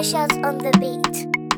Shout on the beat.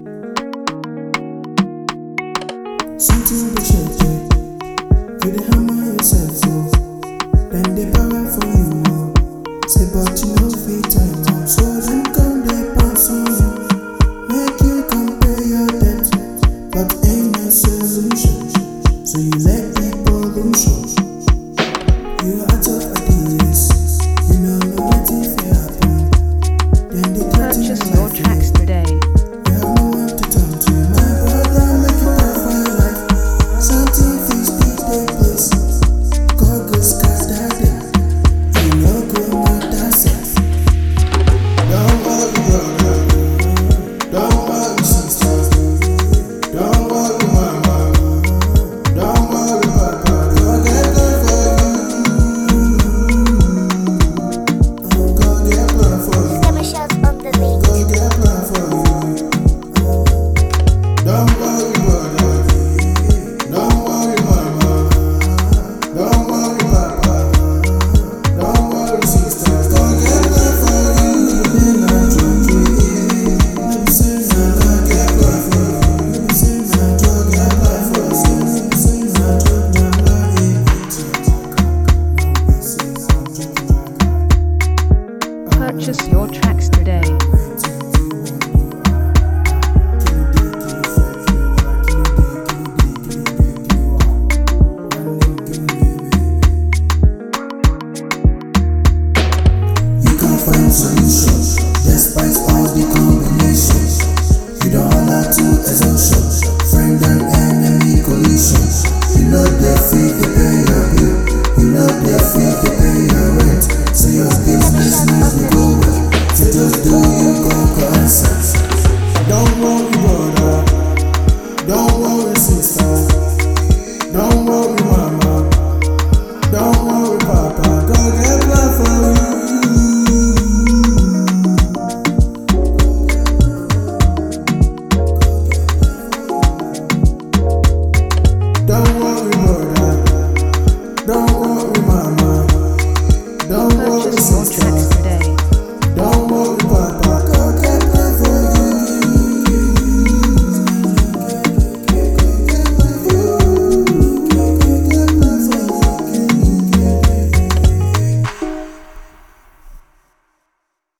Something to check it. You the hammer yourself, so then they power for you. Say, but you know free time, so then come they pass on you. Make you compare your debt, but ain't no solution. So you let people lose. You are out of ideas, you know nobody fair happen. Then they Purchase your tracks today. You have no one to talk to. My brother, make it better for your life. Something fix the place. God goes scatter them. You know go matter self. Don't worry, brother. Don't worry, sister. Don't worry, mama. Don't worry, papa. God get plan for you. God get plan for you. Summer Shout on the beat. God get plan for you. Don't worry, brother. Don't worry, mama. Don't worry, papa. Don't worry, sister. God get plan for you. Then I join you. Let me say, God get plan for you. Let me say, God get plan for you. Let me say, God get plan for you. Purchase your tracks today. You can't find solutions despite all the combinations. You don't holler to exhaustion, friend and enemy collisions. You know they feel they pay your bill, you know they feel they pay your rent. So your business needs to go well. So just do you conquer answers. Don't worry, brother. Don't worry, sister. Don't worry,